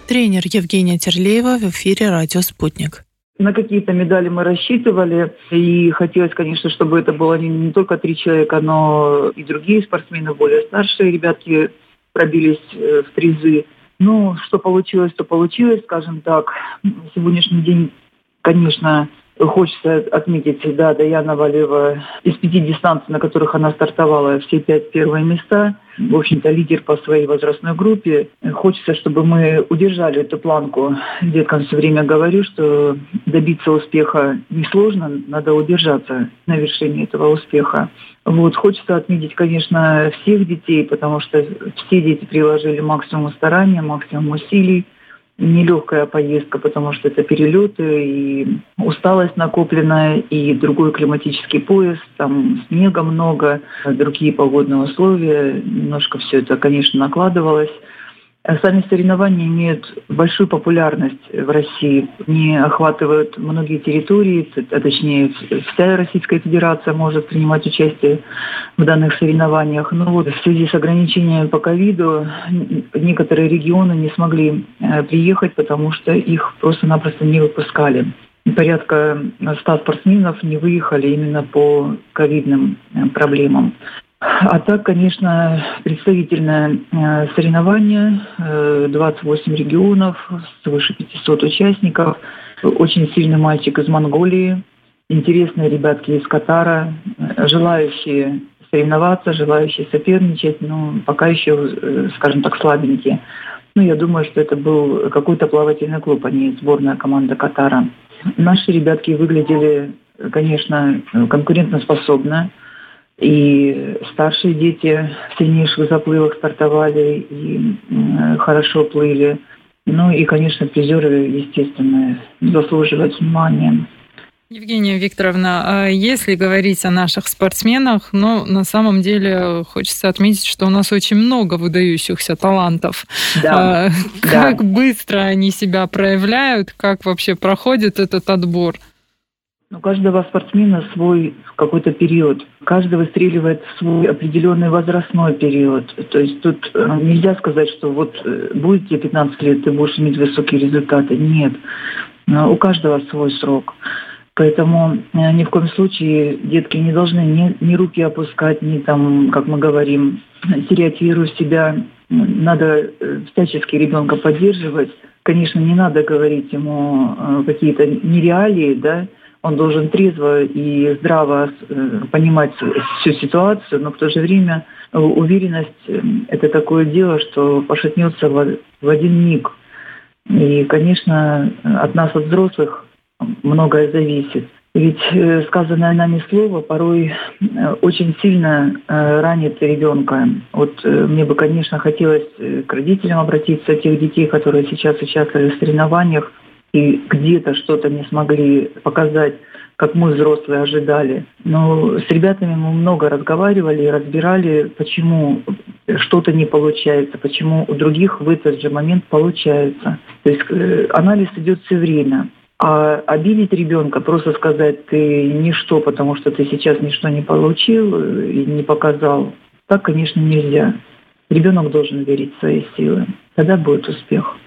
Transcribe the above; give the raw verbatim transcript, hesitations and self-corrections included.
Тренер Евгения Терлеева в эфире «Радио Спутник». На какие-то медали мы рассчитывали, и хотелось, конечно, чтобы это было не, не только три человека, но и другие спортсмены, более старшие ребятки пробились в призы. Ну, что получилось, то получилось, скажем так. Сегодняшний день, конечно, хочется отметить, да, Даяна Валеева из пяти дистанций, на которых она стартовала, все пять первые места. В общем-то, лидер по своей возрастной группе. Хочется, чтобы мы удержали эту планку. Деткам все время говорю, что добиться успеха несложно, надо удержаться на вершине этого успеха. Вот. Хочется отметить, конечно, всех детей, потому что все дети приложили максимум старания, максимум усилий. Нелегкая поездка, потому что это перелеты и усталость накопленная, и другой климатический пояс, там снега много, другие погодные условия, немножко все это, конечно, накладывалось. Сами соревнования имеют большую популярность в России. Они охватывают многие территории, а точнее вся Российская Федерация может принимать участие в данных соревнованиях. Но вот в связи с ограничениями по ковиду некоторые регионы не смогли приехать, потому что их просто-напросто не выпускали. Порядка ста спортсменов не выехали именно по ковидным проблемам. А так, конечно, представительное э, соревнование, э, двадцать восемь регионов, свыше пятисот участников, очень сильный мальчик из Монголии, интересные ребятки из Катара, э, желающие соревноваться, желающие соперничать, но пока еще, э, скажем так, слабенькие. Ну, я думаю, что это был какой-то плавательный клуб, а не сборная команда Катара. Наши ребятки выглядели, конечно, конкурентоспособно. И старшие дети в сильнейших заплывах стартовали и э, хорошо плыли. Ну и, конечно, призеры, естественно, заслуживают внимания. Евгения Викторовна, если говорить о наших спортсменах, ну, на самом деле хочется отметить, что у нас очень много выдающихся талантов. Да, как да. быстро они себя проявляют, как вообще проходит этот отбор? У каждого спортсмена свой какой-то период. Каждый выстреливает в свой определенный возрастной период. То есть тут нельзя сказать, что вот будет тебе пятнадцать лет, ты будешь иметь высокие результаты. Нет. У каждого свой срок. Поэтому ни в коем случае детки не должны ни, ни руки опускать, ни там, как мы говорим, стереотипировать себя. Надо всячески ребенка поддерживать. Конечно, не надо говорить ему какие-то нереалии, да. Он должен трезво и здраво понимать всю ситуацию, но в то же время уверенность – это такое дело, что пошатнется в один миг. И, конечно, от нас, от взрослых, многое зависит. Ведь сказанное нами слово порой очень сильно ранит ребенка. Вот мне бы, конечно, хотелось к родителям обратиться, тех детей, которые сейчас участвовали в соревнованиях, и где-то что-то не смогли показать, как мы, взрослые, ожидали. Но с ребятами мы много разговаривали и разбирали, почему что-то не получается, почему у других в этот же момент получается. То есть анализ идет все время. А обидеть ребенка, просто сказать, ты ничто, потому что ты сейчас ничто не получил и не показал, так, конечно, нельзя. Ребенок должен верить в свои силы. Тогда будет успех.